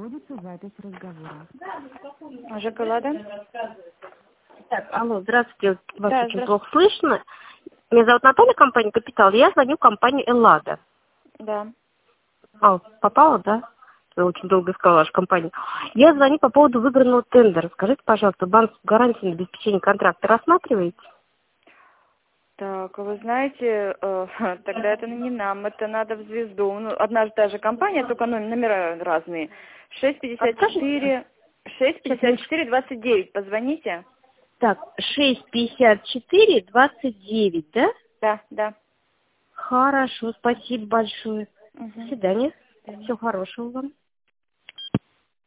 Проводится запись разговора. ЖК «Лада». Так, алло, здравствуйте. Вас Да, очень плохо слышно. Меня зовут Наталья, компания «Капитал». Я звоню в компанию «Эллада». Да. Попала, да? Я очень долго искала вашу компанию. Я звоню по поводу выигранного тендера. Скажите, пожалуйста, банковскую гарантию на обеспечение контракта рассматриваете? Так, вы знаете, тогда это не нам, это надо в «Звезду». Ну, одна же та же компания, только номера разные. 654-29. Позвоните. Так, 654-29, да? Да, да. Хорошо, спасибо большое. Угу. До свидания. Всего хорошего вам.